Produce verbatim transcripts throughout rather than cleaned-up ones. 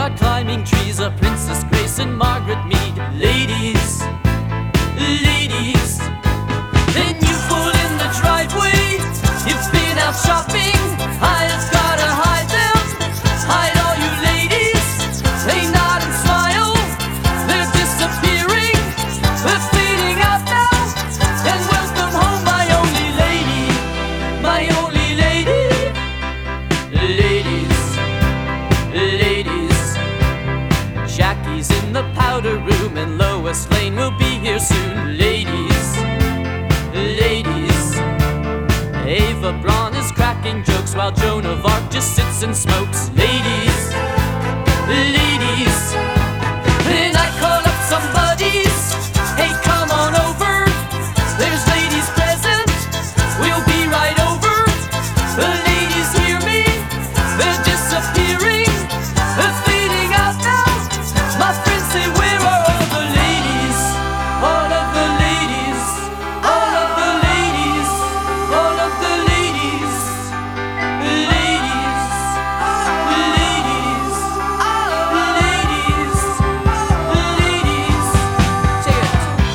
graveyard climbing trees are Princess Grace and Margaret Mead. Ladies, ladies. Then you pull in the driveway, you've been out shopping. I've gotta hide them, hide all you ladies. They nod and smile, they're disappearing, they're fading out now. And welcome home, my only lady, my only lady. Ladies, ladies. Jackie's in the powder room and Lois Lane will be here soon. Ladies, ladies. Ava Braun is cracking jokes while Joan of Arc just sits and smokes. Ladies, ladies. Then I call up some buddies, hey, come on over. There's ladies present, we'll be right over. The ladies hear me, they're disappearing, they're fading out now. My friends say, where are all the ladies? All of the ladies, all of the ladies, all of the ladies. Ladies, ladies, ladies, ladies. Check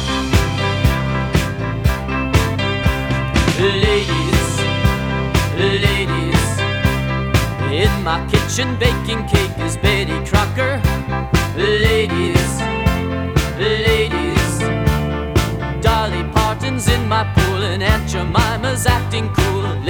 it. Ladies, ladies. In my kitchen baking cake is Betty Crocker. Ladies, ladies. Dolly Parton's in my pool and Aunt Jemima's acting cool.